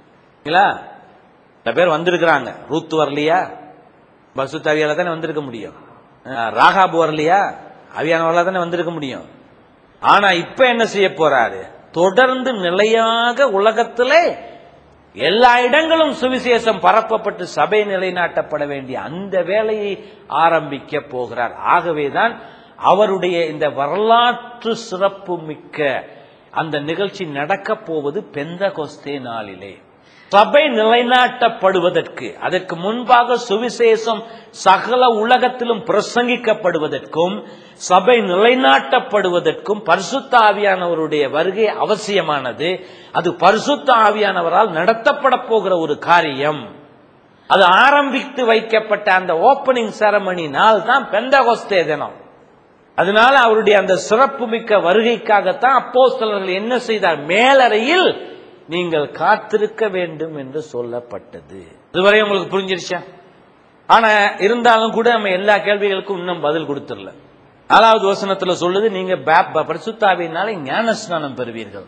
S1: சில பேர் வந்திருக்கிறாங்க. ரூத் வரலையா? பரிசுத்த ஆவியால தானே வந்திருக்க முடியும். ராகாபு வரலையா? ஆவியானவரால தானே வந்திருக்க முடியும். ஆனா இப்ப என்ன செய்ய போறாரு? தொடர்ந்து நிலையாக உலகத்திலே எல்லா இடங்களும் சுவிசேஷம் பரப்பப்பட்டு சபை நிலைநாட்டப்பட வேண்டிய அந்த வேலையை ஆரம்பிக்க போகிறார். ஆகவேதான் அவருடைய இந்த வரலாற்று சிறப்பு மிக்க அந்த நிகழ்ச்சி நடக்க போவது பெந்தகோஸ்தே நாளிலே. சபை நிலைநாட்டப்படுவதற்கு, அதற்கு முன்பாக சுவிசேஷம் சகல உலகத்திலும் பிரசங்கிக்கப்படுவதற்கும் சபை நிலைநாட்டப்படுவதற்கும் பரிசுத்த ஆவியானவருடைய வருகை அவசியமானது. அது பரிசுத்த ஆவியானவரால் நடத்தப்பட போகிற ஒரு காரியம். அது ஆரம்பித்து வைக்கப்பட்ட அந்த ஓபனிங் செரமனி நாள் தான் பெந்தகோஸ்தே தினம். அதனால அவருடைய அந்த சிறப்பு மிக்க வருகைக்காகத்தான் அப்போஸ்தலர்கள் என்ன செய்தார்? மேலறையில் நீங்கள் காத்திருக்க வேண்டும் என்று சொல்லப்பட்டது. இதுவரை உங்களுக்கு புரிஞ்சிருச்சா? ஆனா இருந்தாலும் கூட நம்ம எல்லா கேள்விகளுக்கும் இன்னும் பதில் கொடுத்துடல. 4வது வசனத்துல சொல்லுது, நீங்க பரிசுத்த ஆவியினாலே ஞானஸ்நானம் பெறுவீர்கள்.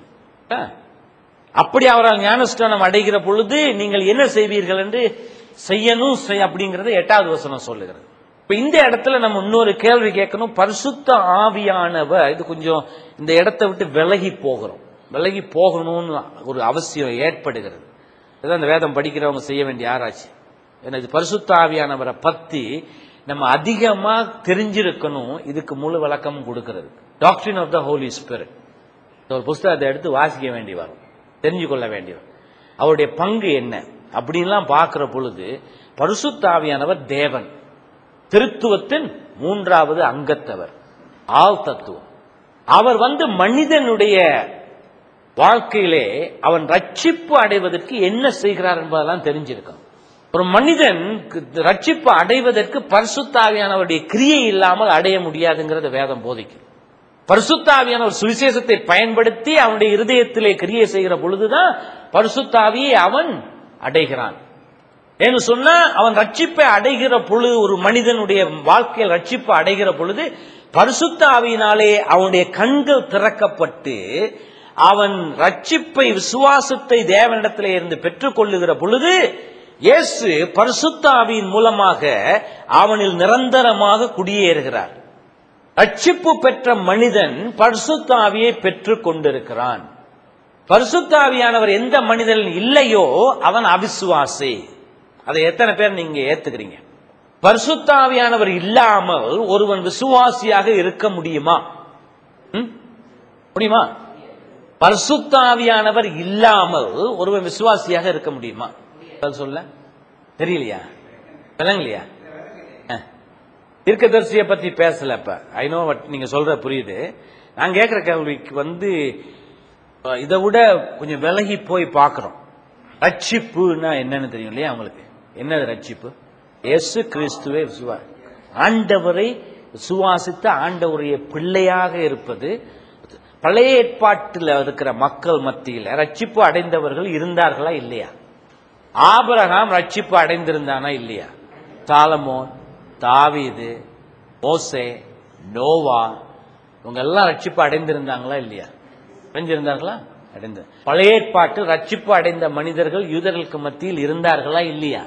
S1: அப்படி அவரால் ஞானஸ்நானம் அடைகிற பொழுது நீங்கள் என்ன செய்வீர்கள் என்று செய்யணும் அப்படிங்கறது 8வது வசனம் சொல்லுகிறது. இப்ப இந்த இடத்துல நம்ம இன்னொரு கேள்வி கேட்கணும். பரிசுத்த ஆவியானவர், இது கொஞ்சம் இந்த இடத்தை விட்டு விலகி போகணும்னு ஒரு அவசியம் ஏற்படுகிறது. இதுதான் இந்த வேதம் படிக்கிறவங்க செய்ய வேண்டிய ஆராய்ச்சி. எனக்கு பரிசுத்த ஆவியானவரை பத்தி நம்ம அதிகமா தெரிஞ்சிருக்கணும். இதுக்கு முழு விளக்கம் கொடுக்கிறது doctrine of the Holy Spirit. ஒரு புஸ்தகத்தை எடுத்து வாசிக்க வேண்டி வரும், தெரிஞ்சு கொள்ள வேண்டி வரும். அவருடைய பங்கு என்ன அப்படின்லாம் பார்க்கிற பொழுது, பரிசுத்த ஆவியானவர் தேவன், திருத்துவத்தின் 3வது அங்கத்தவர், ஆள் தத்துவம். அவர் வந்து மனிதனுடைய வாழ்க்கையிலே அவன் ரட்சிப்பு அடைவதற்கு என்ன செய்கிறார் என்பதெல்லாம் தெரிஞ்சிருக்கும். ஒரு மனிதன் ரட்சிப்பு அடைவதற்கு பரிசுத்த ஆவியானவருடைய கிரியை இல்லாமல் அடைய முடியாதுங்கிறத வேதம் போதிக்கிறது. பரிசுத்த ஆவியானவர் சுவிசேஷத்தை பயன்படுத்தி அவனுடைய இருதயத்திலே கிரியை செய்கிற பொழுதுதான் பரிசுத்த ஆவியை அவன் அடைகிறான். ஏன்னு சொன்னா, அவன் ரட்சிப்பை அடைகிற பொழுது, ஒரு மனிதனுடைய வாழ்க்கையில் ரட்சிப்பு அடைகிற பொழுது பரிசுத்த ஆவியினாலே அவனுடைய கண்கள் திறக்கப்பட்டு அவன் ரட்சிப்பை, விசுவாசத்தை தேவனிடத்திலே இருந்து பெற்றுக் கொள்ளுகிற பொழுது இயேசு பரிசுத்த ஆவியின் மூலமாக அவனில் நிரந்தரமாக குடியேறுகிறார். ரட்சிப்பு பெற்ற மனிதன் பரிசுத்த ஆவியை பெற்றுக் கொண்டிருக்கிறான். பரிசுத்த ஆவியானவர் எந்த மனிதன் இல்லையோ அவன் அவிசுவாசி. அதை எத்தனை பேர் நீங்க ஏத்துக்கிறீங்க? பரிசுத்த ஆவியானவர் இல்லாமல் ஒருவன் விசுவாசியாக இருக்க முடியுமா? முடியுமா? பரிசுத்த ஆவியானவர் இல்லாமல் ஒருவன் விசுவாசியாக இருக்க முடியுமா? சொல்ல தெரியலையா? விளங்கலையா? தீர்க்கதரிசியை பத்தி பேசல. இப்ப ஐ நோ வட் நீங்க சொல்ற புரியுது. நான் கேட்கிற கேள்விக்கு இதை விட கொஞ்சம் விலகி போய் பார்க்கிறோம். ரட்சிப்புன்னா என்னன்னு தெரியும் இல்லையா உங்களுக்கு? என்னது ரட்சிப்பு? இயேசு கிறிஸ்துவை ஆண்டவரை விசுவாசித்த ஆண்டவருடைய பிள்ளையாக இருப்பது. பழைய ஏற்பாட்டில் இருக்கிற மக்கள் மத்தியில் ரட்சிப்பு அடைந்தவர்கள் இருந்தார்களா இல்லையா? ஆபிரகாம் ரட்சிப்பு அடைந்திருந்தானா இல்லையா? சாலமோன், தாவீது, மோசே, நோவா இவங்க எல்லாம் ரட்சிப்பு அடைந்திருந்தாங்களா இல்லையா? அடைஞ்சிருந்தார்களா? அடைந்த பழைய ஏற்பாட்டில் ரட்சிப்பு அடைந்த மனிதர்கள் யூதர்களுக்கு மத்தியில் இருந்தார்களா இல்லையா?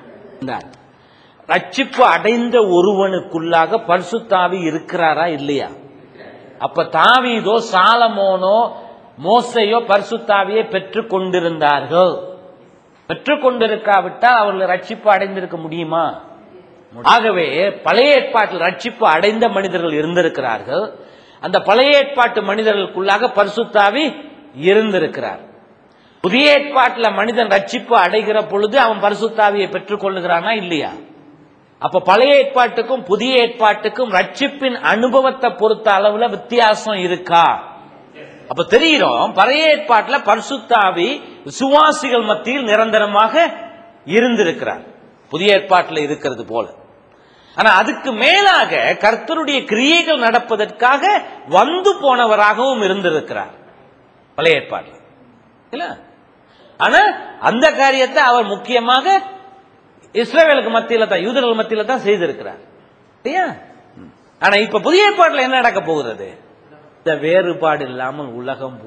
S1: ரட்சிப்பு அடைந்த ஒருவனுக்குள்ளாக பரிசுத்தாவி இருக்கிறாரா இல்லையா? அப்ப தாவீதோ சாலமோனோ மோசையோ பரிசுத்தாவியை பெற்றுக் கொண்டிருந்தார்கள். பெற்றுக் கொண்டிருக்காவிட்டால் அவர்கள் ரட்சிப்பு அடைந்திருக்க முடியுமா? ஆகவே பழைய ஏற்பாட்டில் ரட்சிப்பு அடைந்த மனிதர்கள் இருந்திருக்கிறார்கள். அந்த பழைய ஏற்பாட்டு மனிதர்களுக்குள்ளாக பரிசுத்தாவி இருந்திருக்கிறார். புதிய ஏற்பாட்டில் மனிதன் ரட்சிப்பு அடைகிற பொழுது அவன் பரிசுத்தாவியை பெற்றுக் கொள்ளுகிறானா இல்லையா? அப்ப பழைய ஏற்பாட்டுக்கும் புதிய ஏற்பாட்டுக்கும் ரட்சிப்பின் அனுபவத்தை பொறுத்த அளவுல வித்தியாசம் இருக்கா? அப்ப தெரிகிறோம், பழைய ஏற்பாட்டில் பரிசுத்தாவி விசுவாசிகள் மத்தியில் நிரந்தரமாக இருந்திருக்கிறார், புதிய ஏற்பாட்டில் இருக்கிறது போல. ஆனா அதுக்கு மேலாக கர்த்தருடைய கிரியைகள் நடப்பதற்காக வந்து போனவராகவும் இருந்திருக்கிறார் பழைய ஏற்பாட்டில் இல்ல. ஆனா அந்த காரியத்தை அவர் முக்கியமாக இஸ்ரவேலுக்கு மத்தியில தான், யூதர்கள் மத்தியில தான் செய்திருக்கிறார் இல்லையா? ஆனா இப்ப புதிய ஏற்பாட்டில் என்ன நடக்க போகிறது? இந்த வேறுபாடு இல்லாமல் உலகம்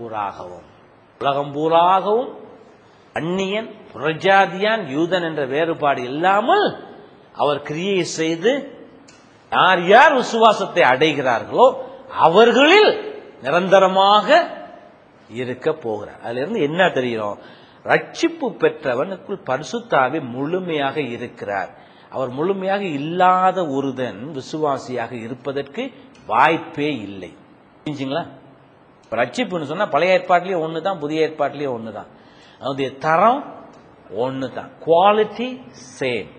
S1: பூராகவும் அந்நியன், புரஜாதியான், யூதன் என்ற வேறுபாடு இல்லாமல் அவர் கிரியை செய்து யார் யார் விசுவாசத்தை அடைகிறார்களோ அவர்களில் நிரந்தரமாக இருக்க போகிறார். அதுல இருந்து என்ன தெரியும்? ரட்சிப்பு பெற்றவனுக்குள் பரிசுத்தாவி முழுமையாக இருக்கிறார். அவர் முழுமையாக இல்லாத ஒருவன் விசுவாசியாக இருப்பதற்கு வாய்ப்பே இல்லை. புரிஞ்சுங்களா? ரட்சிப்புன்னு சொன்னா பழைய ஏற்பாட்டிலேயே ஒண்ணுதான், புதிய ஏற்பாட்டிலேயே ஒண்ணுதான். அதனுடைய தரம் ஒண்ணுதான், குவாலிட்டி சேம்.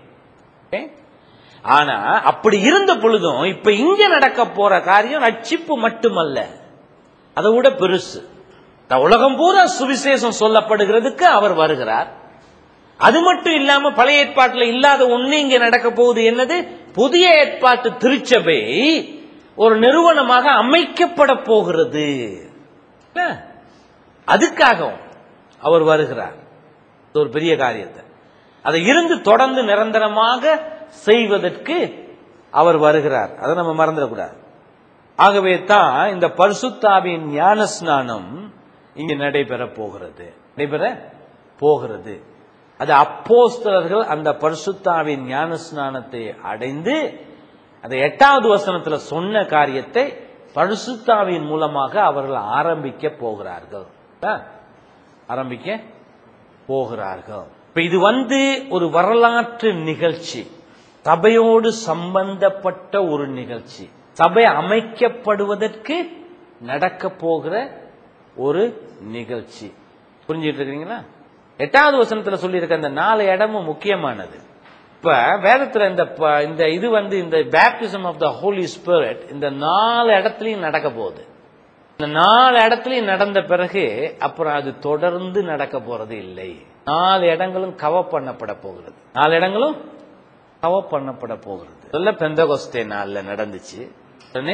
S1: ஆனா அப்படி இருந்த பொழுதும் இப்ப இங்க நடக்க போற காரியம் ரட்சிப்பு மட்டுமல்ல, அதை விட பெருசு. உலகம் பூரா சுவிசேஷம் சொல்லப்படுகிறதுக்கு அவர் வருகிறார். அது மட்டும் இல்லாம பழைய ஏற்பாட்டில் இல்லாத ஒண்ணு இங்க நடக்க போகுது. என்னது? புதிய ஏற்பாட்டு திருச்சபை ஒரு நிறுவனமாக அமைக்கப்பட போகிறது. அதுக்காகவும் அவர் வருகிறார். ஒரு பெரிய காரியத்தை அதை இருந்து தொடர்ந்து நிரந்தரமாக செய்வதற்கு அவர் வருகிறார். அதை நம்ம மறந்துடக்கூடாது. ஆகவே தான் இந்த பரிசுத்தாவின் ஞான ஸ்நானம் இங்கு நடைபெற போகிறது. அது அப்போஸ்தலர்கள் அந்த பரிசுத்தாவின் ஞான ஸ்நானத்தை அடைந்து அந்த 8வது வசனத்தில் சொன்ன காரியத்தை பரிசுத்தாவின் மூலமாக அவர்கள் ஆரம்பிக்க போகிறார்கள். இப்ப இது ஒரு வரலாற்று நிகழ்ச்சி, சபையோடு சம்பந்தப்பட்ட ஒரு நிகழ்ச்சி, சபை அமைக்கப்படுவதற்கு நடக்க போகிற ஒரு நிகழ்ச்சி. புரிஞ்சுட்டு இருக்கீங்களா? 8வது வசனத்தில் சொல்லி இருக்க இந்த 4 இடமும் முக்கியமானது. இப்ப வேதத்துல இந்த இது இந்த baptism of the Holy Spirit இந்த 4 இடத்துலயும் நடக்க போகுது. இந்த 4 இடத்துலயும் நடந்த பிறகு அப்புறம் அது தொடர்ந்து நடக்க போறது இல்லை. 4 இடங்களும் கவர் பண்ணப்பட போகிறது. 4 இடங்களும் கவர் பண்ணப்பட போகிறது. சொல்ல பெந்தகோஸ்தே நாள்ல நடந்துச்சு. உடனே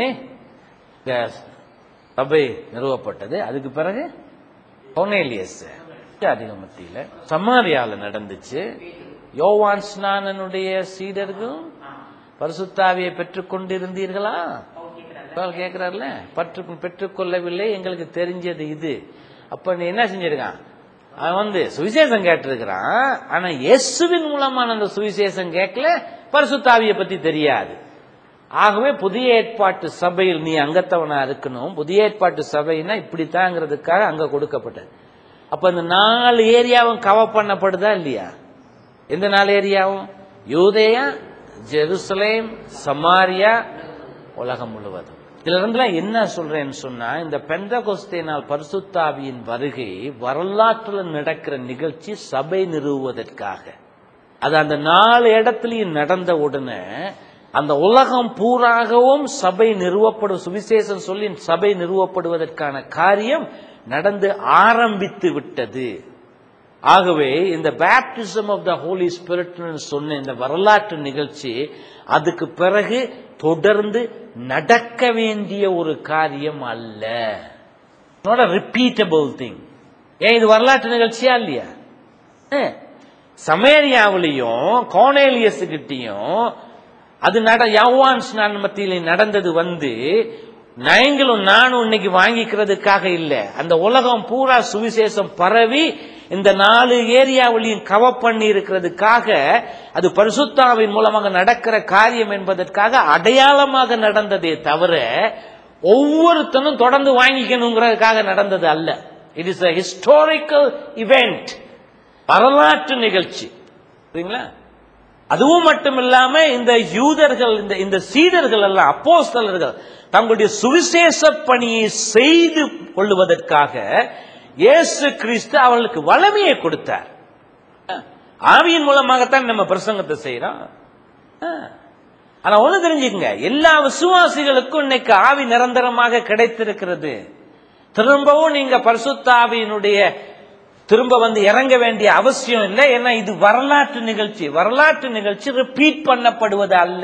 S1: சபை நிறுவப்பட்டது. அதுக்கு பிறகு கொர்னேலியஸ் அதிக மத்தியில சமாரியால நடந்துச்சு. யோவான் ஸ்நானனுடைய சீடர்கள் பரிசுத்தாவியை பெற்றுக் கொண்டிருந்தீர்களா? கேட்கிறார்ல, பெற்றுக்கொள்ளவில்லை, எங்களுக்கு தெரிஞ்சது இது. அப்ப நீ என்ன செஞ்சிருக்கான்? அவன் சுவிசேஷம் கேட்டிருக்கிறான். ஆனா இயேசுவின் மூலமான அந்த சுவிசேஷம் கேட்கல, பரிசுத்தாவியை பத்தி தெரியாது. ஆகவே புதிய ஏற்பாட்டு சபையில் நீ அங்கத்தவனா இருக்கணும். புதிய ஏற்பாட்டு சபைனா இப்படித்தாங்கிறதுக்காக அங்க கொடுக்கப்பட்டது. அப்ப இந்த 4 ஏரியாவும் கவர் பண்ணப்படுதா இல்லையா? எந்த 4 ஏரியாவும்? யூதேயா, ஜெருசலேம், சமாரியா, உலகம் முழுவதும். இதுல இருந்து என்ன சொல்றேன்னு சொன்னா, இந்த பெந்தகோஸ்தே நாள் பரிசுத்தாவியின் வருகை வரலாற்றில் நடக்கிற நிகழ்ச்சி, சபை நிறுவுவதற்காக. அது அந்த 4 இடத்துலயும் நடந்த உடனே அந்த உலகம் பூராகவும் சபை நிறுவப்படும், சுவிசேஷம் சொல்லி சபை நிறுவப்படுவதற்கான காரியம் நடந்து ஆரம்பித்து விட்டது. ஆகவே இந்த baptism of the Holy Spirit சொன்ன இந்த வரலாற்று நிகழ்ச்சி அதுக்கு பிறகு தொடர்ந்து நடக்க வேண்டிய ஒரு காரியம் அல்ல. not a repeatable thing. ஏன் இது வரலாற்று நிகழ்ச்சியா இல்லையா? சமேரியாவிலையும் கோர்னேலியஸ் கிட்டையும் அது யோவான் ஸ்நான மத்தியில நடந்தது நீங்களும் நானும் இன்னைக்கு வாங்கிக்கிறதுக்காக இல்ல. அந்த உலகம் பூரா சுவிசேஷம் பரவி இந்த 4 ஏரியாவிலையும் கவர் பண்ணி இருக்கிறதுக்காக, அது பரிசுத்தாவின் மூலமாக நடக்கிற காரியம் என்பதற்காக அடையாளமாக நடந்ததே தவிர ஒவ்வொருத்தனும் தொடர்ந்து வாங்கிக்கணுங்கிறதுக்காக நடந்தது அல்ல. It is a historical event, வரலாற்று நிகழ்ச்சி. சரிங்களா? அதுவும் மட்டும் இல்லாம இந்த யூதர்கள், இந்த சீடர்கள் எல்லாம் அப்போஸ்தலர்கள் தங்களுடைய சுவிசேஷ பணியை செய்து கொள்வதற்காக இயேசு கிறிஸ்து அவர்களுக்கு வல்லமையை கொடுத்தார். ஆவியின் மூலமாகத்தான் நம்ம பிரசங்கத்தை செய்யறோம். ஆனா ஒண்ணு தெரிஞ்சுக்கங்க, எல்லா விசுவாசிகளுக்கும் இன்னைக்கு ஆவி நிரந்தரமாக கிடைத்திருக்கிறது. திரும்பவும் நீங்க பரிசுத்த ஆவியினுடைய திரும்ப இறங்க வேண்டிய அவசியம் இல்லை. ஏன்னா இது வரலாற்று நிகழ்ச்சி. வரலாற்று நிகழ்ச்சி ரிப்பீட் பண்ணப்படுவது அல்ல.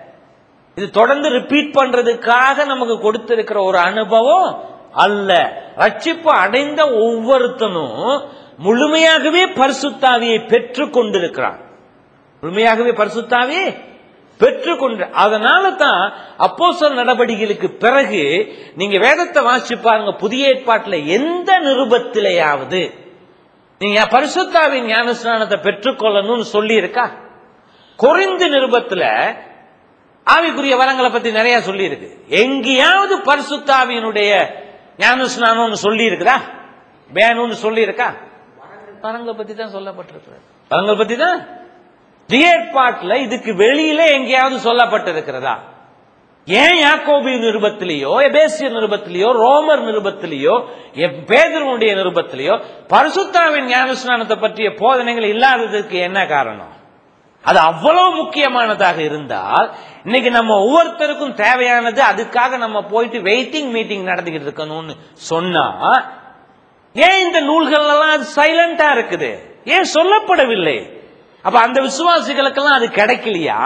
S1: இது தொடர்ந்து ரிப்பீட் பண்றதுக்காக நமக்கு கொடுத்திருக்கிற ஒரு அனுபவம் அல்ல. ரட்சிப்பு அடைந்த ஒவ்வொருத்தனும் முழுமையாகவே பரிசுத்தாவியை பெற்றுக் கொண்டிருக்கிறான். முழுமையாகவே பரிசுத்தாவியை பெற்றுக்கொண்டு, அதனால தான் அப்போஸ்தலர் நடவடிக்கைகளுக்கு பிறகு நீங்க வேதத்தை வாசிச்சு பாருங்க, புதிய ஏற்பாட்டில் எந்த நிருபத்திலேயாவது நீங்க பரிசுத்தாவின் ஞானஸ்நானத்தை பெற்றுக்கொள்ளணும்னு சொல்லி இருக்கா? கொரிந்து நிருபத்தில் ஆவிக்குரிய வரங்களை பத்தி நிறைய சொல்லி இருக்கு. எங்கேயாவது பரிசுத்தாவியினுடைய ஞானஸ்நானம் சொல்லி இருக்குதா? வேணும்னு சொல்லி இருக்கா? வரங்களை பத்தி தான் சொல்லப்பட்டிருக்கிறது. வரங்களை பத்தி தான் ஏற்பாட்டில் இதுக்கு வெளியில எங்கேயாவது சொல்லப்பட்டிருக்கிறதா? ஏன் யாக்கோபின் நிருபத்திலேயோ, எபேசியர் நிருபத்திலேயோ, ரோமர் நிருபத்திலேயோ, பேதுருவுடைய நிருபத்திலேயோ பரிசுத்தாவின் ஞானஸ்நானத்தை பற்றிய போதனைகள் இல்லாததுக்கு என்ன காரணம்? அது அவ்வளவு முக்கியமானதாக இருந்தால் இன்னைக்கு நம்ம ஒவ்வொருத்தருக்கும் தேவையானது, அதுக்காக நம்ம போயிட்டு வெயிட்டிங் மீட்டிங் நடந்துகிட்டு இருக்கணும்னு சொன்னா, ஏன் இந்த நூல்கள் எல்லாம் அது சைலண்டா இருக்குது? ஏன் சொல்லப்படவில்லை? அப்ப அந்த விசுவாசிகளுக்கெல்லாம் அது கிடைக்கலையா?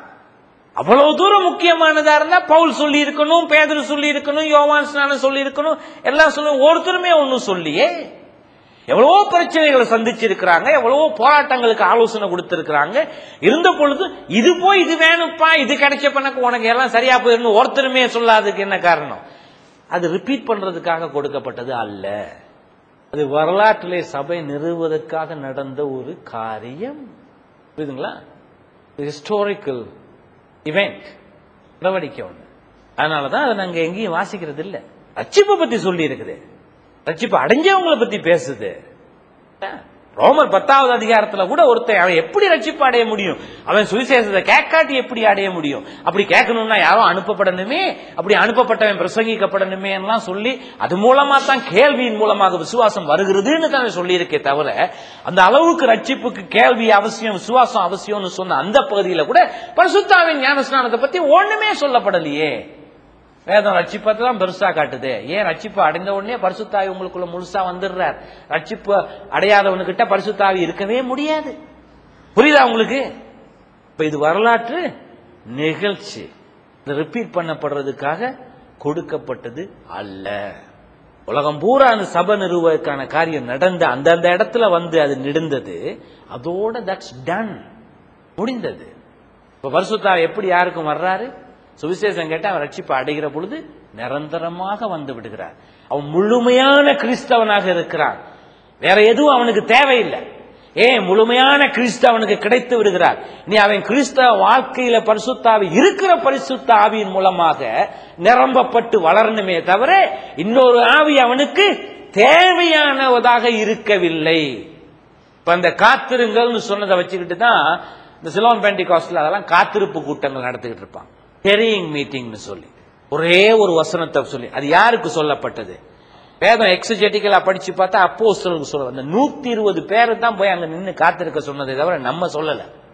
S1: அவ்வளவு தூரம் முக்கியமானதா இருந்தா பவுல் சொல்லி இருக்கணும், பேதுரு சொல்லி இருக்கணும், யோவான் ஸ்நானன் சொல்லி இருக்கணும், எல்லாம் சொல்லணும். ஒருத்தருமே ஒன்னும் சொல்லியே. எவ்வளவோ பிரச்சனைகளை சந்திச்சிருக்கிறாங்க, எவ்வளவோ போராட்டங்களுக்கு ஆலோசனை கொடுத்திருக்கிறாங்க. இருந்த பொழுது இது போய் இது வேணும்ப்பா, இது கிடைச்ச பண்ணக்கு உனக்கு எல்லாம் சரியா போயிருந்து ஒருத்தருமே சொல்லாததுக்கு என்ன காரணம்? அது ரிப்பீட் பண்றதுக்காக கொடுக்கப்பட்டது அல்ல. அது வரலாற்றிலே சபை நிறுவுவதற்காக நடந்த ஒரு காரியம். புரியுதுங்களா? ஹிஸ்டாரிக்கல் இவெண்ட், நடவடிக்கை ஒண்ணு. அதனாலதான் அதை நாங்க எங்கேயும் வாசிக்கிறது இல்ல. ரட்சிப்பை பத்தி சொல்லி இருக்குது, ரட்சிப்பு அடைஞ்சவங்களை பத்தி பேசுது. ரோமர் 10வது அதிகாரத்துல கூட ஒருத்தன் அவன் எப்படி ரட்சிப்பு அடைய முடியும்? அவன் சுவிசேஷத்தை கேட்காட்டி எப்படி அடைய முடியும்? அப்படி கேட்கணும்னா யாரும் அனுப்பப்படணுமே, அப்படி அனுப்பப்பட்டவன் பிரசங்கிக்கப்படணுமே எல்லாம் சொல்லி அது மூலமா தான் கேள்வியின் மூலமாக விசுவாசம் வருகிறதுன்னு தான் சொல்லி இருக்கே தவிர, அந்த அளவுக்கு ரட்சிப்புக்கு கேள்வி அவசியம், விசுவாசம் அவசியம்னு சொன்ன அந்த பகுதியில கூட பரிசுத்தாவின் ஞானஸ்நானத்தை பத்தி ஒண்ணுமே சொல்லப்படலையே. வேதம் ரட்சிப்பத்தை தான் பெருசா காட்டுது. ஏன் ரட்சிப்பு அடைந்த உடனே பரிசுத்தாவி உங்களுக்குள்ள முழுசா வந்துடுறார். ரட்சிப்பு அடையாதவனுக்கிட்ட பரிசுத்தாவி இருக்கவே முடியாது. புரியுதா உங்களுக்கு? இப்ப இது வரலாற்று நிகழ்ச்சி, ரிப்பீட் பண்ணப்படுறதுக்காக கொடுக்கப்பட்டது அல்ல. உலகம் பூரா அந்த சபை நிறுவதற்கான காரியம் நடந்த அந்தந்த இடத்துல அது நெடுந்தது. அதோட தட்ஸ் டன், முடிந்தது. இப்ப பரிசுத்தாவி எப்படி யாருக்கும் வர்றாரு? சுவிசேஷம் கேட்ட அவன் ரட்சிப்பு அடைகிற பொழுது நிரந்தரமாக வந்து விடுகிறார். அவன் முழுமையான கிறிஸ்தவனாக இருக்கிறான். வேற எதுவும் அவனுக்கு தேவையில்லை. ஏன்? முழுமையான கிறிஸ்தவனுக்கு கிடைத்து விடுகிறார். நீ அவன் கிறிஸ்தவ வாழ்க்கையில பரிசுத்தாவி இருக்கிற பரிசுத்த ஆவியின் மூலமாக நிரம்பப்பட்டு வளரணுமே தவிர இன்னொரு ஆவி அவனுக்கு தேவையானதாக இருக்கவில்லை. இப்ப அந்த காத்திருங்கள்னு சொன்னதை வச்சுக்கிட்டு தான் இந்த சிலோன் பெண்டிகாஸ்ட்ல அதெல்லாம் காத்திருப்பு கூட்டங்கள் நடத்திக்கிட்டு இருப்பாங்க. ஹெரியிங் மீட்டிங்னு சொல்லி ஒரே ஒரு வசனத்தை சொல்லி, அது யாருக்கு சொல்லப்பட்டது? வேதம் எக்ஸஜெட்டிக்கலா படிச்சு பார்த்தா அப்போஸ்தலருக்கு சொல்ல, அந்த 120 பேரு தான் போய் அங்க நின்று காத்திருக்க சொன்னதை தவிர நம்ம சொல்லல.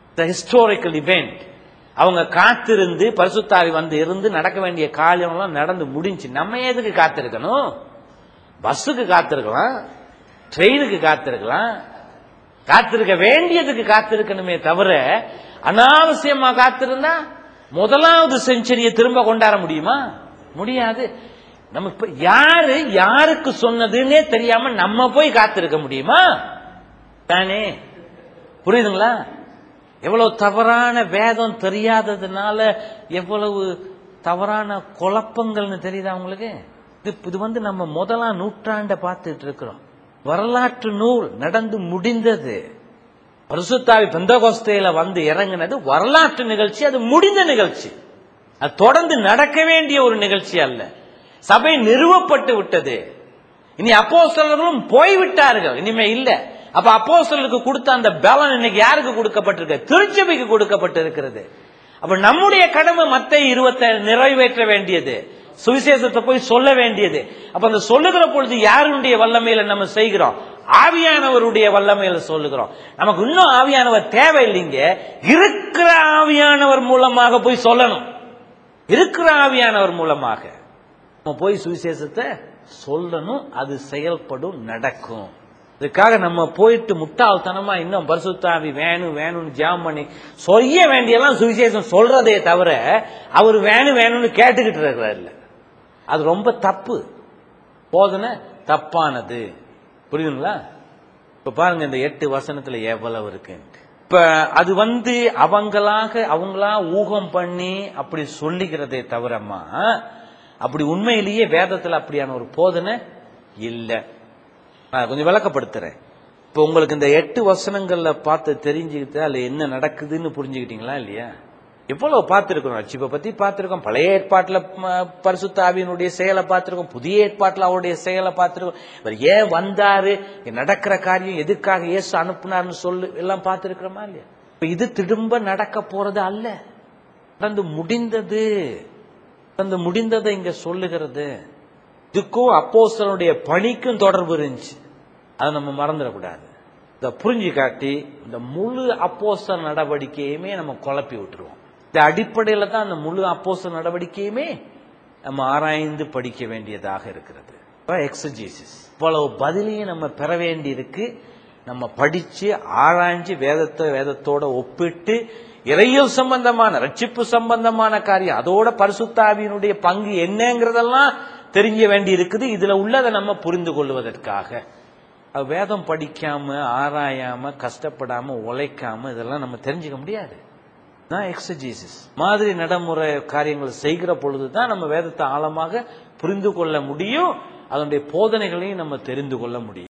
S1: Historical event. அவங்க காத்திருந்து பரிசுத்தாவி வந்து இருந்து நடக்க வேண்டிய காரியம்லாம் நடந்து முடிஞ்சு. நம்ம எதுக்கு காத்திருக்கணும்? பஸ்ஸுக்கு காத்திருக்கலாம், ட்ரெயினுக்கு காத்திருக்கலாம், காத்திருக்க வேண்டியதுக்கு காத்திருக்கணுமே தவிர அனாவசியமா காத்திருந்தா முதலாவது செஞ்சுரியை திரும்ப கொண்டாட முடியுமா? முடியாது. நம்ம இப்ப யாருக்கு சொன்னதுன்னே தெரியாம நம்ம போய் காத்திருக்க முடியுமா? தானே? புரியுதுங்களா? எவ்வளவு தவறான வேதம் தெரியாததுனால எவ்வளவு தவறான குழப்பங்கள்னு தெரியுதா உங்களுக்கு? இது வந்து நம்ம முதலாம் நூற்றாண்ட பார்த்துட்டு இருக்கிறோம். வரலாற்று நூல் நடந்து முடிந்தது. பரிசுத்தாவி பெந்தகோஸ்தேல வந்து இறங்கினது வரலாற்று நிகழ்ச்சி. அது முடிந்த நிகழ்ச்சி. அது தொடர்ந்து நடக்க வேண்டிய ஒரு நிகழ்ச்சி அல்ல. சபை நிறுவப்பட்டு விட்டது. இனி அப்போஸ்தலர்களும் போய்விட்டார்கள், இனிமே இல்ல. அப்ப அப்போஸ்தலருக்கு கொடுத்த அந்த பலன் இன்னைக்கு யாருக்கு கொடுக்கப்பட்டிருக்கு? திருச்சபைக்கு கொடுக்கப்பட்டிருக்கிறது. அப்ப நம்முடைய கடமை மத்தேயு 27 நிறைவேற்ற வேண்டியது, சுவிசேஷத்தை போய் சொல்ல வேண்டியது. அப்ப அந்த சொல்லுகிற பொழுது யாருடைய வல்லமையில நம்ம செய்கிறோம்? ஆவியானவருடைய வல்லமையில சொல்லுகிறோம். நமக்கு இன்னும் ஆவியானவர் தேவை இல்லைங்க. இருக்கிற ஆவியானவர் மூலமாக போய் சொல்லணும். இருக்கிற ஆவியானவர் மூலமாக நம்ம போய் சுவிசேஷத்தை சொல்லணும். அது செயல்படும், நடக்கும். இதுக்காக நம்ம போயிட்டு முட்டாள்தனமா இன்னும் பரிசுத்தாவி வேணும்னு ஜெபம் பண்ணி செய்ய வேண்டியெல்லாம் சுவிசேஷம் சொல்றதே தவிர அவர் வேணும்னு கேட்டுக்கிட்டு இருக்கிறார் இல்ல. அது ரொம்ப தப்பு. போதனை தப்பானது. புரியுதுங்களா? இப்ப பாருங்க, இந்த 8 வசனத்துல எவ்வளவு இருக்கு. இப்ப அது வந்து அவங்களா ஊகம் பண்ணி அப்படி சொல்லிக்கிறதே தவிரமா அப்படி உண்மையிலேயே வேதத்துல அப்படியான ஒரு போதனை இல்ல. கொஞ்சம் விளக்கப்படுத்துறேன். இப்ப உங்களுக்கு இந்த 8 வசனங்கள்ல பார்த்து தெரிஞ்சுக்கிட்டு அதுல என்ன நடக்குதுன்னு புரிஞ்சுக்கிட்டீங்களா இல்லையா? எவ்வளவு பார்த்திருக்கிறோம். ரட்சிப்பை பத்தி பார்த்திருக்கோம். பழைய ஏற்பாட்டுல பரிசுத்த ஆவியினுடைய செயலை பார்த்திருக்கோம். புதிய ஏற்பாட்டுல அவருடைய செயலை பார்த்திருக்கோம். இவர் ஏன் வந்தாரு, நடக்கிற காரியம் எதுக்காக இயேசு அனுப்புனார்னு சொல்லு எல்லாம் பார்த்திருக்கிறோமா இல்லையா? இது திரும்ப நடக்க போறது அல்ல. நடந்து முடிந்தது. நடந்து முடிந்ததை இங்க சொல்லுகிறது. இதுக்கும் அப்போஸ்தலனுடைய பணிக்கும் தொடர்பு இருந்துச்சு. அதை நம்ம மறந்துடக்கூடாது. இதை புரிஞ்சு காட்டி இந்த முழு அப்போஸ்தல நடவடிக்கையுமே நம்ம குழப்பி விட்டுருவோம். இந்த அடிப்படையில தான் அந்த முழு அப்போஸ்தல நடவடிக்கையுமே நம்ம ஆராய்ந்து படிக்க வேண்டியதாக இருக்கிறது. எக்ஸஜீசிஸ் இவ்வளவு பதிலையும் நம்ம பெற வேண்டி இருக்கு. நம்ம படிச்சு ஆராய்ஞ்சு வேதத்தோட ஒப்பிட்டு இறையியல் சம்பந்தமான ரட்சிப்பு சம்பந்தமான காரியம் அதோட பரிசுத்த ஆவியினுடைய பங்கு என்னங்கிறதெல்லாம் தெரிஞ்ச வேண்டி இருக்குது. இதுல உள்ளதை நம்ம புரிந்து கொள்வதற்காக வேதம் படிக்காம ஆராயாம கஷ்டப்படாம உழைக்காம இதெல்லாம் நம்ம தெரிஞ்சுக்க முடியாது. எக்ஸஜீசிஸ் மாதிரி நடைமுறை காரியங்கள் செய்கிற பொழுதுதான் நம்ம வேதத்தை ஆழமாக புரிந்து கொள்ள முடியும். அதனுடைய போதனைகளையும் நம்ம தெரிந்து கொள்ள முடியும்.